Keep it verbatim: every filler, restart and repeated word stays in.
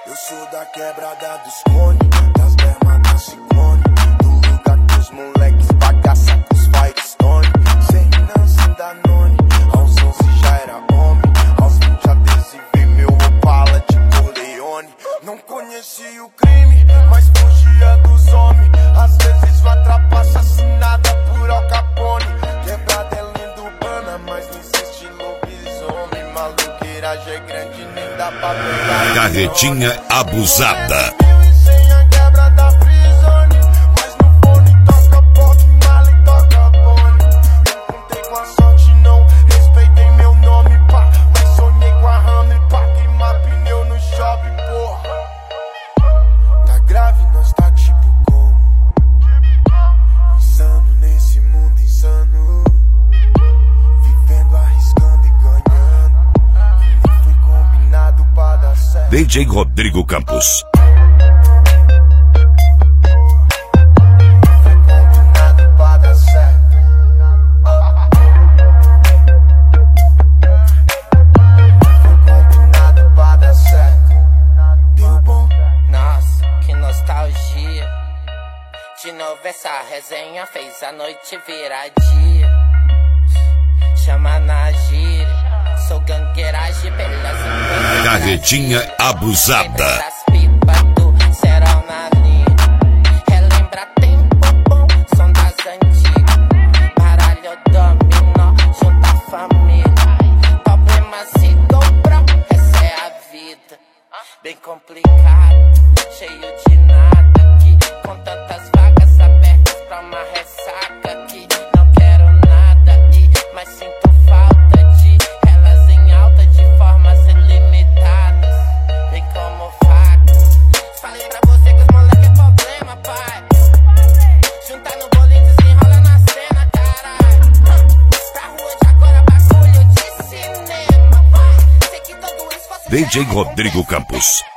Eu sou da quebrada dos clones, das bermas da Ciclone, do lugar que os moleques bagaça com os Firestone. Sem Nancy Danone, aos onze já era homem, aos vinte adesivei meu Opala de Corleone. Não conheci o crime, mas fugia dos homens. Às vezes vai trapaça assinada por Al Capone. Quebrada é linda urbana, mas não existe lobisomem. Maluqueiragem é grande, nem dá pra pegar. Carretinha abusada. D J Rodrigo Campos. Nossa, que nostalgia. De novo essa resenha fez a noite virar dia. Chama na gíria. Sou gangueiragem pelas empresas. Carretinha abusada. Das pipas do cerol na linha. Relembra tempo bom, som das antigas. Baralho dominó, junta a família. Problema se dobrou, essa é a vida. Bem complicado, cheio de nada aqui. Com tantas vagas abertas pra uma ressaca aqui. Não quero nada aí, mas sinto falta de elas em alta de formas ilimitadas. Bem como faca. Falei pra você que os moleque é problema, pai. Juntar no bolinho, desenrola na cena, caralho. Pra rua de agora, bagulho de cinema. Sei que todo esforço D J Rodrigo Campos.